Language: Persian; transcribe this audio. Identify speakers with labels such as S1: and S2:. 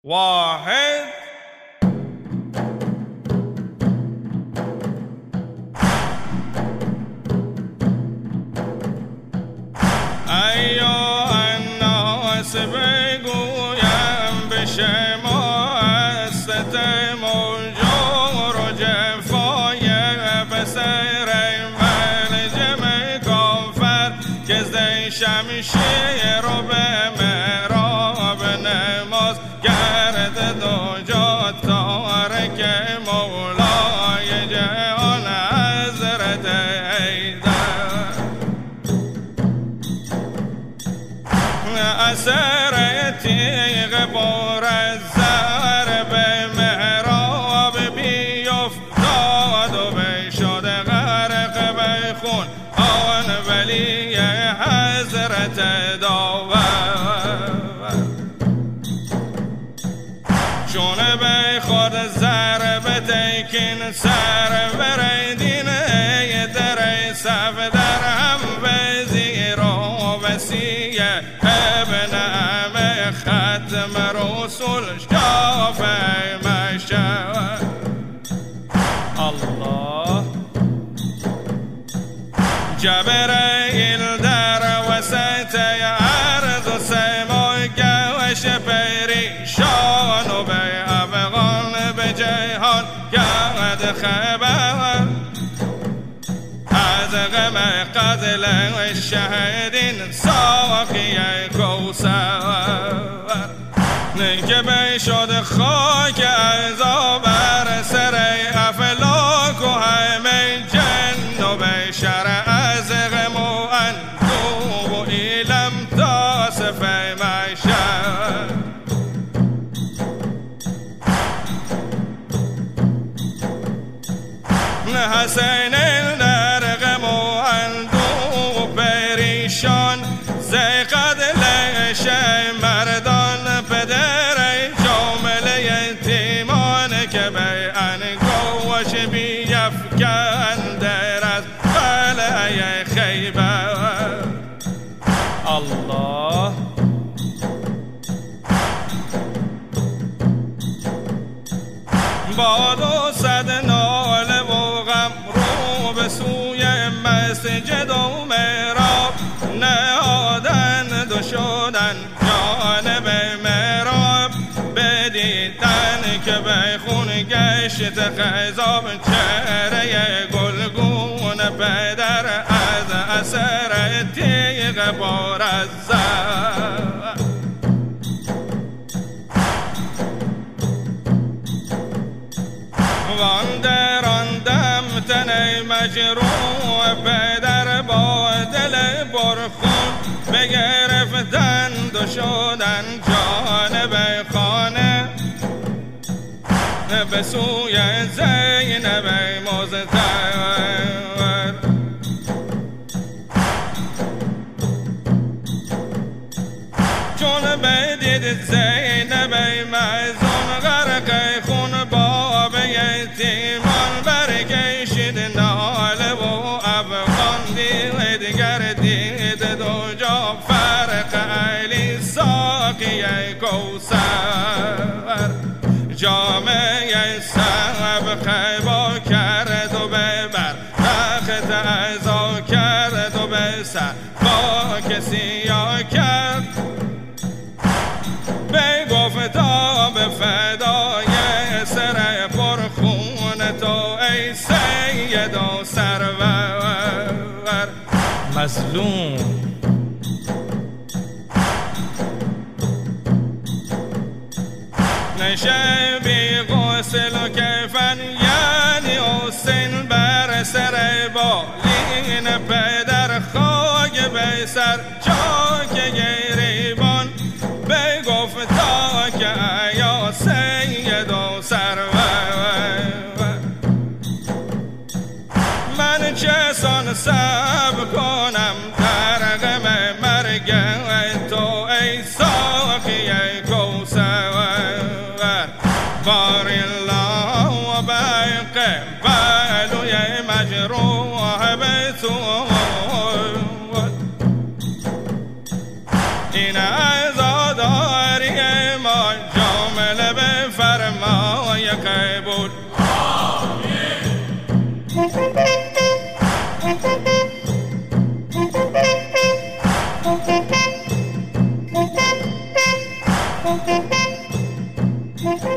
S1: واحد أيها الناس بگویم به شما است موجور و جفای بسر ملجم کافر که زی شمشیر رو به محراب نماز گرد دو جا تارک مولای جهان حضرت حیدر اثر تیغ بر از زهر به محراب بیفتاد و بشد غرق به خون آن ولی حضرت داور چون به خود ضرب تکین سر بردین در صف در هم وزیر و وسیع ابن ام ختم رسول شافع مشهد الله جبرائیل در وسط عرض سمای گوش پریشان و به افغان به جهان گرد خبر از غم قتل شهیدین ساقی کوثر که بشد خاک عزا بر سر افلاک و همه جن و بشر از غم و اندوه و ایلم تا صفه مشهد حسین در غم و اندوه و پریشان زی قتل شه مردان پدر جامل یتیمان که به انگوش بیفکن در از قلعه خیبر الله با 200 ناله و غم رو به سوی مسجد و محراب نهادند و شدن جانب محراب بدیدن که به خون گشت خضاب چهره گلگون پدر از اثر تیغ بار از زهر واندراندم تن مجروح پدر با دل برخون بگرفتند و شدن جانب خانه به سوی زینب مزدور چون بدید زینب مزون غرق خون باب یتیمان برکشید ناله و افغان دیگر دید دو جا فرق علی ساقی کوثر جامعه سبقه با کرد و ببر تخت عزا کرد و به سر با کسی یا کرد به گفتا به فدای سر پرخون تو ای سید و سرور مظلوم نشه بی غسل و کفن یعنی حسین بر سر بالین پدر خاک به سر چاک گریبان به گفتا که یا سید و سرور من چه سان صبر کنم در غم مرگ تو ای ساقی کوثر بار الله و بقه بلوی مجروح به تو این عزاداری ما جامل
S2: Thank you.